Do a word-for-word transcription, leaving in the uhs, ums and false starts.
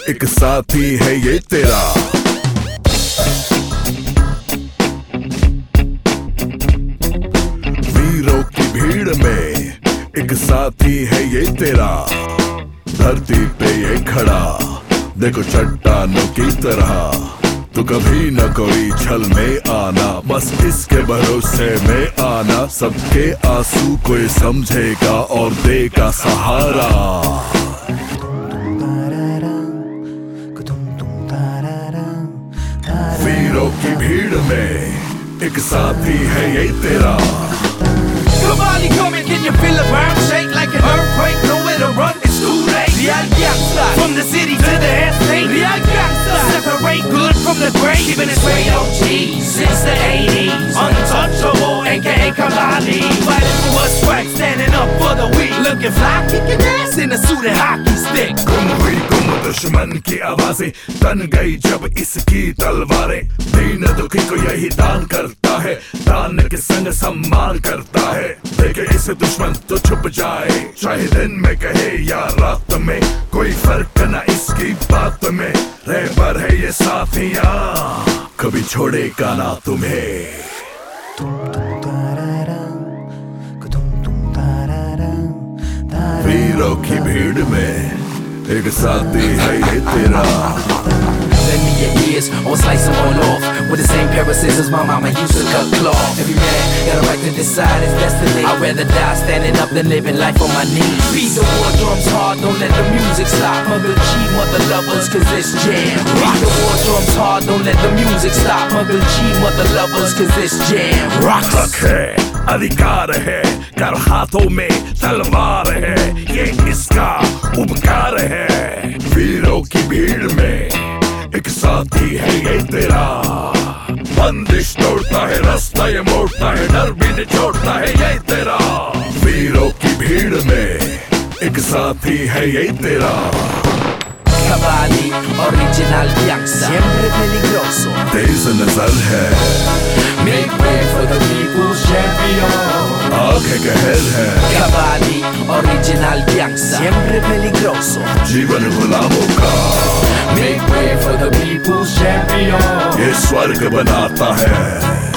एक साथी है ये तेरा। वीरों की भीड़ में एक साथी है ये तेरा। धरती पे ये खड़ा देखो चट्टानों की तरह। तू कभी न कोई छल में आना, बस इसके भरोसे में आना। सबके आंसू कोई समझेगा और देगा सहारा। वीरों की भीड़ में एक साथी है ये तेरा। Somebody coming, can you feel the ground shake like an earthquake? Nowhere to run, it's too late. Real gangsta, from the city to the estate. Real gangsta, separate good from the great. Keeping it straight O G since the eighties. Untouchable, aka Kalani. Fighting for what's right, standing up for the weak. Looking fly, kicking ass in a suit and hockey stick. गुम हुई गुम दुश्मन की आवाजें, तन गई जब इसकी तलवारें। दीन दुखी को यही दान करता है, दान के संग सम्मान करता है। देखे इसे दुश्मन तो छुप जाए, चाहे दिन में कहे या रात में। कोई फर्क न इसकी बात में, रहबर है ये साथियां, कभी छोड़ेगा ना तुम्हें। वीरों की भीड़ में एक साथी है ये तेरा। Lend me your ears, or slice them on off with the same pair of scissors my mama used to cut cloth. Every man got a right to decide his destiny. I'd rather die standing up than living life on my knees. Beat the war drums hard, don't let the music stop. Muggle G, mother lovers, cause it's jam. Beat the war drums hard, don't let the music stop. Muggle G, mother lovers, cause it's jam. Rock है, अधिकार है, कर हाथों में तलवार है, ये इसका उपकार है। वीरों की भीड़ में एक साथी है ये तेरा। बंदिश तोड़ता है, रास्ता ये मोड़ता है, डर भी निचोड़ता है ये तेरा। वीरों की भीड़ में एक साथी है ये तेरा। Cavalli, original gangsta, siempre peligroso. तेज नजर है, Make way for the people's champion. आंखें कहर है, Cavalli, original gangsta, siempre peligroso. जीवन गुलामों का Make way for the people's champion. ये स्वर्ग बनाता है।